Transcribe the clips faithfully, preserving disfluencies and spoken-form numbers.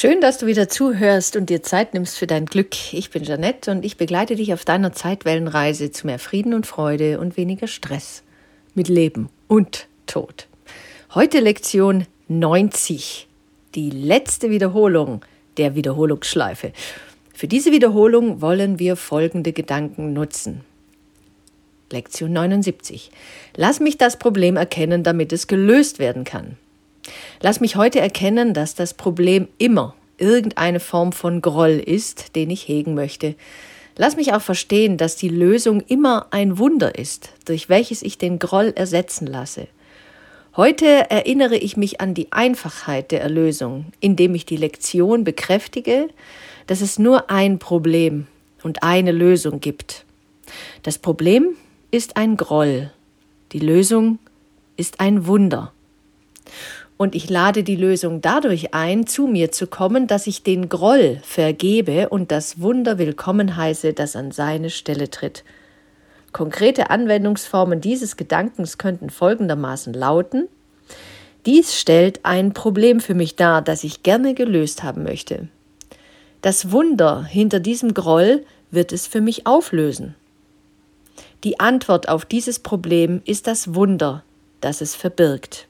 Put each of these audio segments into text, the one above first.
Schön, dass du wieder zuhörst und dir Zeit nimmst für dein Glück. Ich bin Jeanette und ich begleite dich auf deiner Zeitwellenreise zu mehr Frieden und Freude und weniger Stress mit Leben und Tod. Heute Lektion neunzig, die letzte Wiederholung der Wiederholungsschleife. Für diese Wiederholung wollen wir folgende Gedanken nutzen. Lektion neunundsiebzig. Lass mich das Problem erkennen, damit es gelöst werden kann. Lass mich heute erkennen, dass das Problem immer irgendeine Form von Groll ist, den ich hegen möchte. Lass mich auch verstehen, dass die Lösung immer ein Wunder ist, durch welches ich den Groll ersetzen lasse. Heute erinnere ich mich an die Einfachheit der Erlösung, indem ich die Lektion bekräftige, dass es nur ein Problem und eine Lösung gibt. Das Problem ist ein Groll, die Lösung ist ein Wunder. Und ich lade die Lösung dadurch ein, zu mir zu kommen, dass ich den Groll vergebe und das Wunder willkommen heiße, das an seine Stelle tritt. Konkrete Anwendungsformen dieses Gedankens könnten folgendermaßen lauten: Dies stellt ein Problem für mich dar, das ich gerne gelöst haben möchte. Das Wunder hinter diesem Groll wird es für mich auflösen. Die Antwort auf dieses Problem ist das Wunder, das es verbirgt.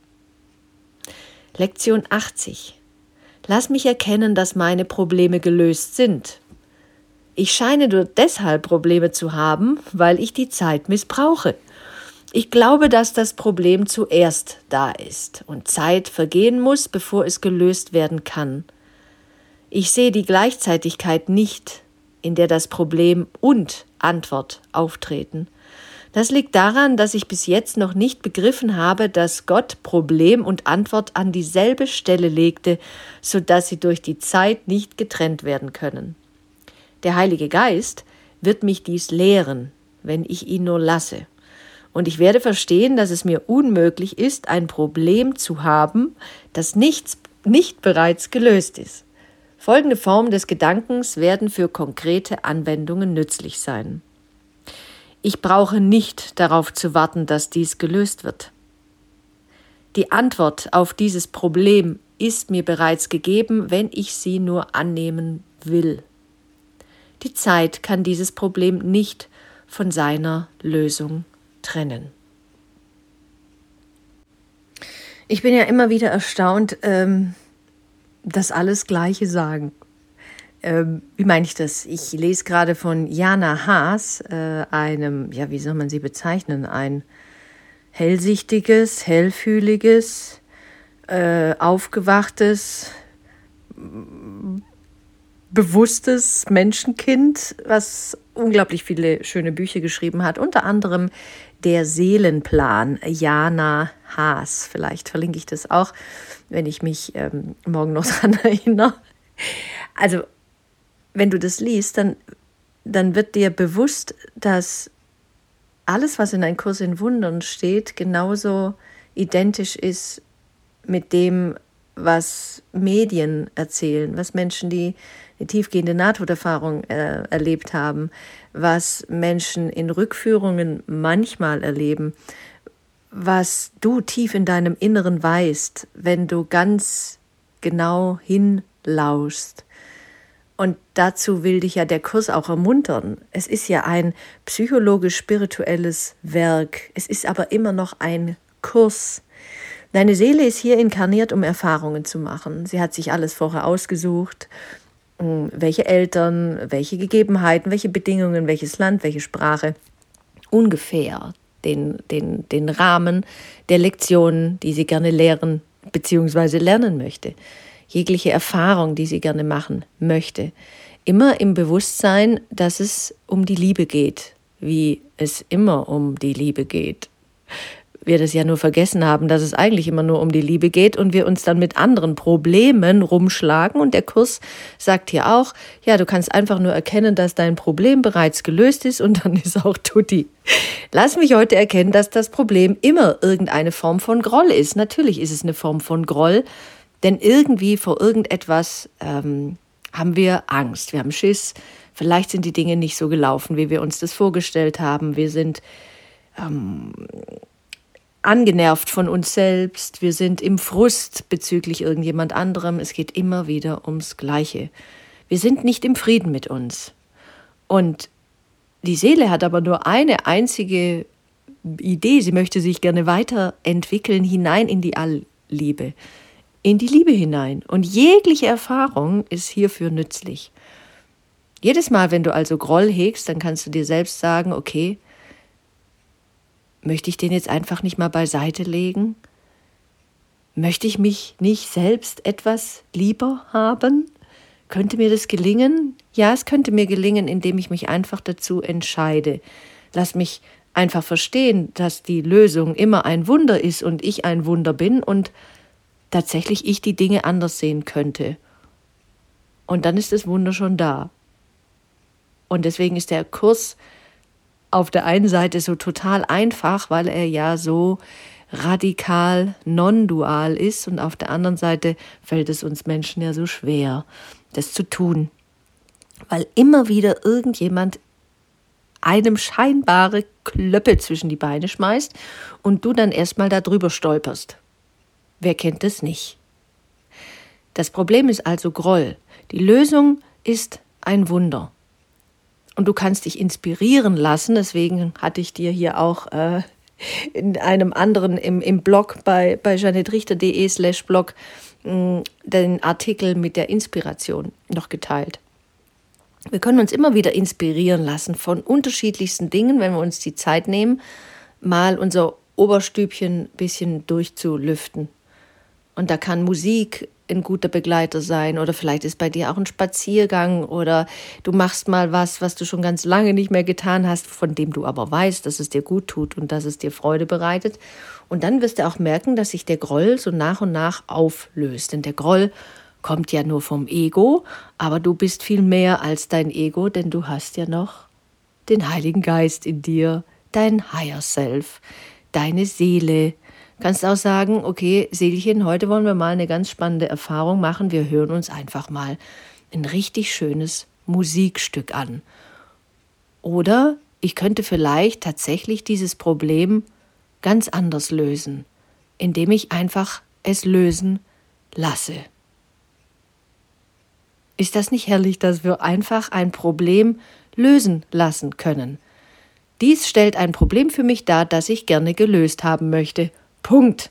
Lektion achtzig. Lass mich erkennen, dass meine Probleme gelöst sind. Ich scheine nur deshalb Probleme zu haben, weil ich die Zeit missbrauche. Ich glaube, dass das Problem zuerst da ist und Zeit vergehen muss, bevor es gelöst werden kann. Ich sehe die Gleichzeitigkeit nicht, in der das Problem und Antwort auftreten. Das liegt daran, dass ich bis jetzt noch nicht begriffen habe, dass Gott Problem und Antwort an dieselbe Stelle legte, sodass sie durch die Zeit nicht getrennt werden können. Der Heilige Geist wird mich dies lehren, wenn ich ihn nur lasse. Und ich werde verstehen, dass es mir unmöglich ist, ein Problem zu haben, das nicht, nicht bereits gelöst ist. Folgende Formen des Gedankens werden für konkrete Anwendungen nützlich sein. Ich brauche nicht darauf zu warten, dass dies gelöst wird. Die Antwort auf dieses Problem ist mir bereits gegeben, wenn ich sie nur annehmen will. Die Zeit kann dieses Problem nicht von seiner Lösung trennen. Ich bin ja immer wieder erstaunt, ähm, dass alles Gleiche sagen. Ähm, wie meine ich das? Ich lese gerade von Jana Haas, äh, einem, ja, wie soll man sie bezeichnen? Ein hellsichtiges, hellfühliges, äh, aufgewachtes, bewusstes Menschenkind, was unglaublich viele schöne Bücher geschrieben hat, unter anderem Der Seelenplan, Jana Haas. Vielleicht verlinke ich das auch, wenn ich mich ähm, morgen noch daran erinnere. Also, wenn du das liest, dann, dann wird dir bewusst, dass alles, was in Ein Kurs in Wundern steht, genauso identisch ist mit dem, was Medien erzählen, was Menschen, die eine tiefgehende Nahtoderfahrung äh, erlebt haben, was Menschen in Rückführungen manchmal erleben, was du tief in deinem Inneren weißt, wenn du ganz genau hinlauschst. Und dazu will dich ja der Kurs auch ermuntern. Es ist ja ein psychologisch-spirituelles Werk. Es ist aber immer noch ein Kurs. Deine Seele ist hier inkarniert, um Erfahrungen zu machen. Sie hat sich alles vorher ausgesucht. Welche Eltern, welche Gegebenheiten, welche Bedingungen, welches Land, welche Sprache. Ungefähr den, den, den Rahmen der Lektionen, die sie gerne lehren bzw. lernen möchte. Jegliche Erfahrung, die sie gerne machen möchte. Immer im Bewusstsein, dass es um die Liebe geht, wie es immer um die Liebe geht. Wir das ja nur vergessen haben, dass es eigentlich immer nur um die Liebe geht und wir uns dann mit anderen Problemen rumschlagen. Und der Kurs sagt hier auch, ja, du kannst einfach nur erkennen, dass dein Problem bereits gelöst ist und dann ist auch tutti. Lass mich heute erkennen, dass das Problem immer irgendeine Form von Groll ist. Natürlich ist es eine Form von Groll, denn irgendwie vor irgendetwas ähm, haben wir Angst, wir haben Schiss. Vielleicht sind die Dinge nicht so gelaufen, wie wir uns das vorgestellt haben. Wir sind ähm, angenervt von uns selbst, wir sind im Frust bezüglich irgendjemand anderem. Es geht immer wieder ums Gleiche. Wir sind nicht im Frieden mit uns. Und die Seele hat aber nur eine einzige Idee. Sie möchte sich gerne weiterentwickeln, hinein in die Allliebe, in die Liebe hinein. Und jegliche Erfahrung ist hierfür nützlich. Jedes Mal, wenn du also Groll hegst, dann kannst du dir selbst sagen, okay, möchte ich den jetzt einfach nicht mal beiseite legen? Möchte ich mich nicht selbst etwas lieber haben? Könnte mir das gelingen? Ja, es könnte mir gelingen, indem ich mich einfach dazu entscheide. Lass mich einfach verstehen, dass die Lösung immer ein Wunder ist und ich ein Wunder bin und tatsächlich ich die Dinge anders sehen könnte. Und dann ist das Wunder schon da. Und deswegen ist der Kurs auf der einen Seite so total einfach, weil er ja so radikal non-dual ist und auf der anderen Seite fällt es uns Menschen ja so schwer, das zu tun, weil immer wieder irgendjemand einem scheinbare Klöppel zwischen die Beine schmeißt und du dann erstmal da drüber stolperst. Wer kennt das nicht? Das Problem ist also Groll. Die Lösung ist ein Wunder. Und du kannst dich inspirieren lassen, deswegen hatte ich dir hier auch äh, in einem anderen, im, im Blog bei, bei janettrichter.de slash blog mh, den Artikel mit der Inspiration noch geteilt. Wir können uns immer wieder inspirieren lassen von unterschiedlichsten Dingen, wenn wir uns die Zeit nehmen, mal unser Oberstübchen ein bisschen durchzulüften. Und da kann Musik ein guter Begleiter sein oder vielleicht ist bei dir auch ein Spaziergang oder du machst mal was, was du schon ganz lange nicht mehr getan hast, von dem du aber weißt, dass es dir gut tut und dass es dir Freude bereitet. Und dann wirst du auch merken, dass sich der Groll so nach und nach auflöst. Denn der Groll kommt ja nur vom Ego, aber du bist viel mehr als dein Ego, denn du hast ja noch den Heiligen Geist in dir, dein Higher Self, deine Seele. Kannst auch sagen, okay, Seelchen, heute wollen wir mal eine ganz spannende Erfahrung machen. Wir hören uns einfach mal ein richtig schönes Musikstück an. Oder ich könnte vielleicht tatsächlich dieses Problem ganz anders lösen, indem ich einfach es lösen lasse. Ist das nicht herrlich, dass wir einfach ein Problem lösen lassen können? Dies stellt ein Problem für mich dar, das ich gerne gelöst haben möchte. Punkt.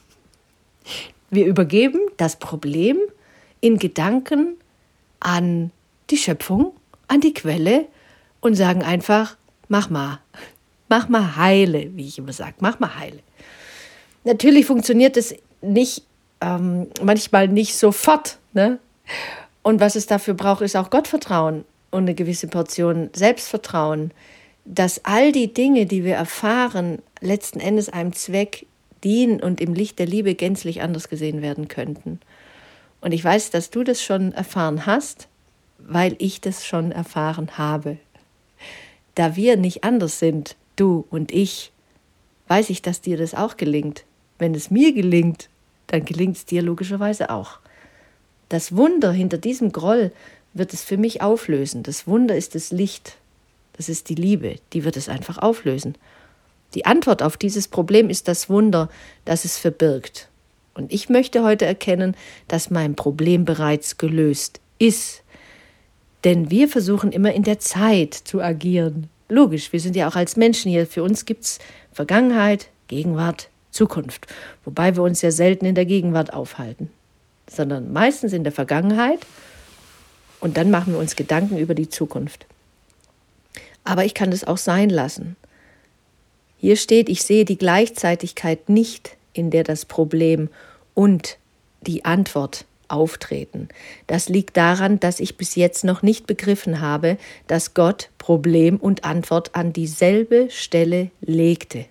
Wir übergeben das Problem in Gedanken an die Schöpfung, an die Quelle und sagen einfach, mach mal, mach mal heile, wie ich immer sage, mach mal heile. Natürlich funktioniert es nicht, ähm, manchmal nicht sofort, ne? Und was es dafür braucht, ist auch Gottvertrauen und eine gewisse Portion Selbstvertrauen, dass all die Dinge, die wir erfahren, letzten Endes einem Zweck dienen und im Licht der Liebe gänzlich anders gesehen werden könnten. Und ich weiß, dass du das schon erfahren hast, weil ich das schon erfahren habe. Da wir nicht anders sind, du und ich, weiß ich, dass dir das auch gelingt. Wenn es mir gelingt, dann gelingt es dir logischerweise auch. Das Wunder hinter diesem Groll wird es für mich auflösen. Das Wunder ist das Licht, das ist die Liebe, die wird es einfach auflösen. Die Antwort auf dieses Problem ist das Wunder, das es verbirgt. Und ich möchte heute erkennen, dass mein Problem bereits gelöst ist. Denn wir versuchen immer in der Zeit zu agieren. Logisch, wir sind ja auch als Menschen hier. Für uns gibt es Vergangenheit, Gegenwart, Zukunft. Wobei wir uns ja selten in der Gegenwart aufhalten, sondern meistens in der Vergangenheit. Und dann machen wir uns Gedanken über die Zukunft. Aber ich kann das auch sein lassen. Hier steht, ich sehe die Gleichzeitigkeit nicht, in der das Problem und die Antwort auftreten. Das liegt daran, dass ich bis jetzt noch nicht begriffen habe, dass Gott Problem und Antwort an dieselbe Stelle legte,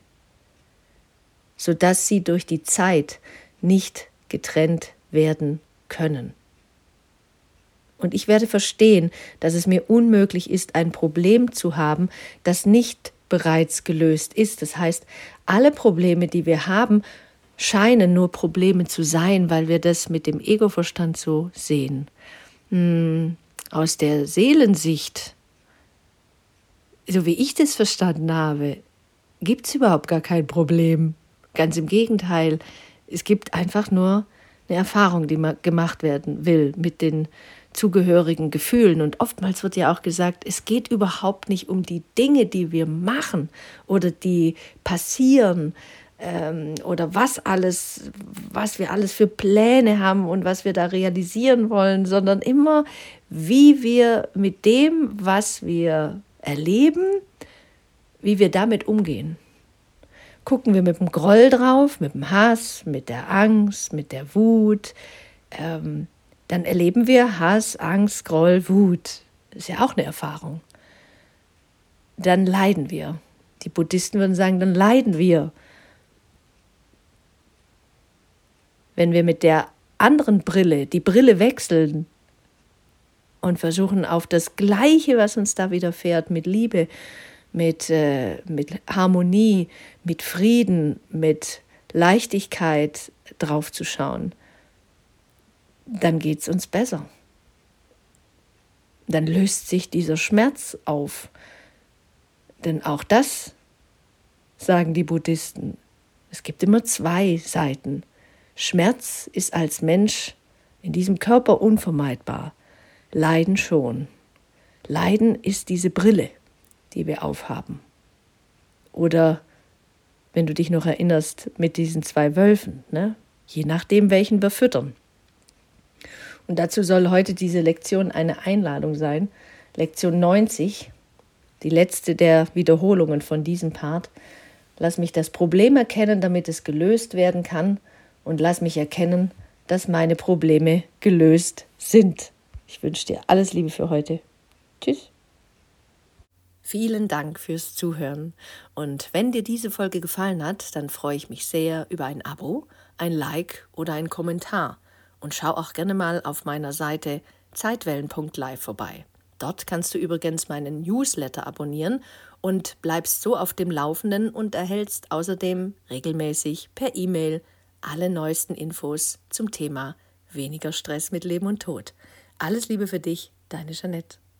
sodass sie durch die Zeit nicht getrennt werden können. Und ich werde verstehen, dass es mir unmöglich ist, ein Problem zu haben, das nicht bereits gelöst ist. Das heißt, alle Probleme, die wir haben, scheinen nur Probleme zu sein, weil wir das mit dem Egoverstand so sehen. Hm, aus der Seelensicht, so wie ich das verstanden habe, gibt es überhaupt gar kein Problem. Ganz im Gegenteil, es gibt einfach nur eine Erfahrung, die man gemacht werden will mit den zugehörigen Gefühlen. Und oftmals wird ja auch gesagt, es geht überhaupt nicht um die Dinge, die wir machen oder die passieren ähm, oder was alles, was wir alles für Pläne haben und was wir da realisieren wollen, sondern immer, wie wir mit dem, was wir erleben, wie wir damit umgehen. Gucken wir mit dem Groll drauf, mit dem Hass, mit der Angst, mit der Wut, ähm, dann erleben wir Hass, Angst, Groll, Wut. Das ist ja auch eine Erfahrung. Dann leiden wir. Die Buddhisten würden sagen, dann leiden wir. Wenn wir mit der anderen Brille, die Brille wechseln und versuchen auf das Gleiche, was uns da widerfährt, mit Liebe, mit, äh, mit Harmonie, mit Frieden, mit Leichtigkeit draufzuschauen, dann geht es uns besser. Dann löst sich dieser Schmerz auf. Denn auch das sagen die Buddhisten. Es gibt immer zwei Seiten. Schmerz ist als Mensch in diesem Körper unvermeidbar. Leiden schon. Leiden ist diese Brille, die wir aufhaben. Oder, wenn du dich noch erinnerst, mit diesen zwei Wölfen, ne? Je nachdem, welchen wir füttern. Und dazu soll heute diese Lektion eine Einladung sein. Lektion neunzig, die letzte der Wiederholungen von diesem Part. Lass mich das Problem erkennen, damit es gelöst werden kann. Und lass mich erkennen, dass meine Probleme gelöst sind. Ich wünsche dir alles Liebe für heute. Tschüss. Vielen Dank fürs Zuhören. Und wenn dir diese Folge gefallen hat, dann freue ich mich sehr über ein Abo, ein Like oder einen Kommentar. Und schau auch gerne mal auf meiner Seite zeitwellen punkt live vorbei. Dort kannst du übrigens meinen Newsletter abonnieren und bleibst so auf dem Laufenden und erhältst außerdem regelmäßig per E-Mail alle neuesten Infos zum Thema weniger Stress mit Leben und Tod. Alles Liebe für dich, deine Jeanette.